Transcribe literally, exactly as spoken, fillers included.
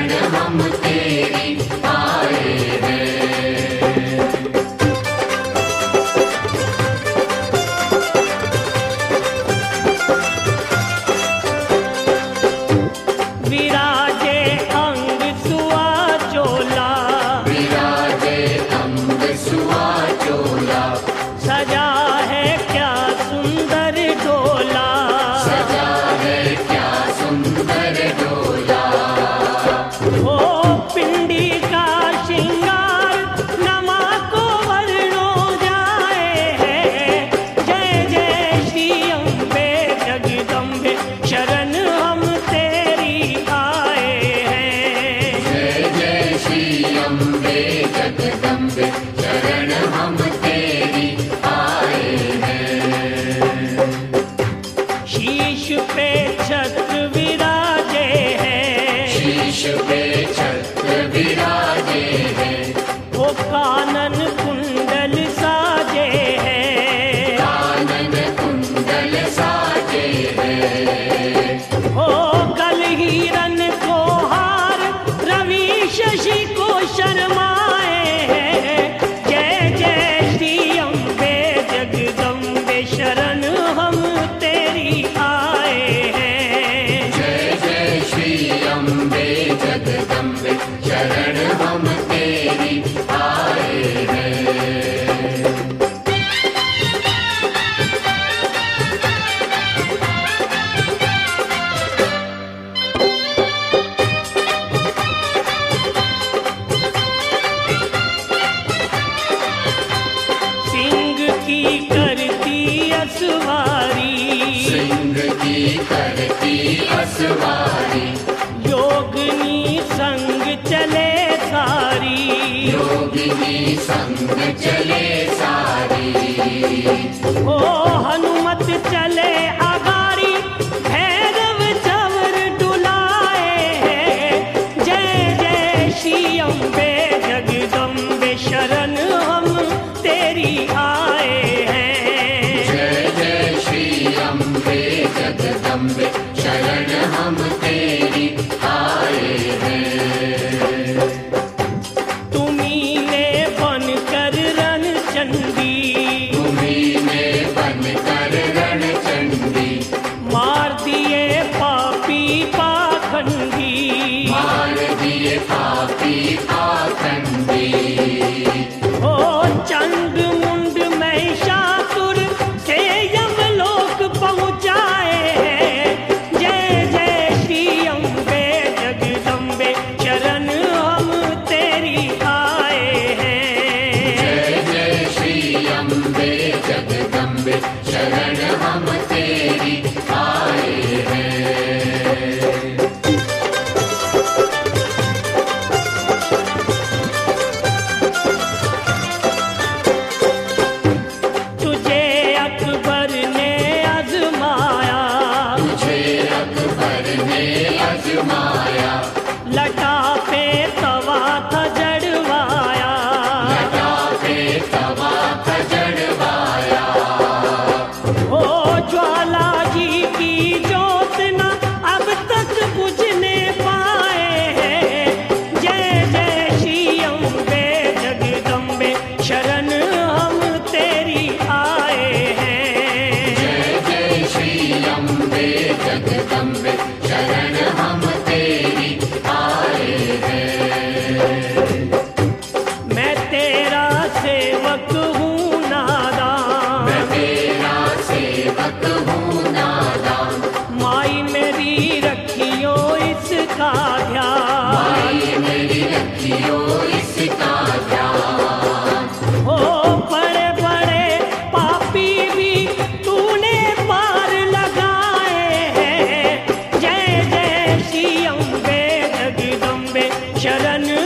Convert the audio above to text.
शरण हम तेरी आए हैं। विराजे अंग सुआ चोला, विराजे अंग सुआ चोला, सजा है क्या सुंदर डोला, सजा है क्या सुंदर डोला। ओ पिंडी का श्रृंगार नमा को वर्णो जाए है। जय जय श्री अम्बे जगदम्बे शरण हम तेरी आए हैं। जय जय श्री अम्बे जगदम्बे शरण हम तेरी आए हैं। शीश पे छत्र विराजे हैं, शीश पे छत्र विराजे हैं, वो कानन कुंडल साजे हैं, कानन कुंडल साजे हैं। ओ गल हिरन को हार रवि शशि को शर्माए हैं। जय जय श्री अम्बे जगदम्बे शरण हम तेरी आए हैं। जय जय श्री अम्बे जगदम्बे शरण हम तेरी आए हैं। सिंह की करती असवारी, सिंह की करती असवारी, योगिनी संग चले सारी, योगिनी संग चले सारी। ओ हनुमत चले अगारी, भैरव चवर डुलाए हैं। जय जय श्री अम्बे जगदम्बे शरण हम तेरी आए हैं। जय जय श्री अम्बे जगदम्बे शरण हम तेरी आए हैं। तुम्ही ने बन कर रण चंडी, तुम्ही ने बन कर रण चंडी, मार दिए पापी पाखंडी, मार दिए पापी पाखंडी। ओ चंड मुंड महिषासुर से यमलोक पहुँचाए हैं। जय जय श्री अम्बे जगदम्बे शरण हम तेरी आए हैं। जय जय श्री अम्बे जगदम्बे शरण हम तेरी आए हैं। तुझे अकबर ने आजमाया, तुझे अकबर ने आजमाया, लटा पे तवा था जड़वाया, लटा पे तवा था जड़वाया। ओ ज्वाला जी की ज्योत न अब तक बुझने पाए हैं। जय जय श्री अम्बे जगदम्बे शरण हम तेरी आए हैं। जय जय श्री अम्बे जगदम्बे शरण हम तेरी आए हैं। मैं तेरा सेवक हूँ नादान, मैं तेरा सेवक हूँ नादान, माई मेरी रखियो इसका ध्यान। माई मेरी रखियो इसका ध्यान। ओ बड़े बड़े पापी भी तूने पार लगाए हैं। जय जय श्री अम्बे जगदम्बे शरण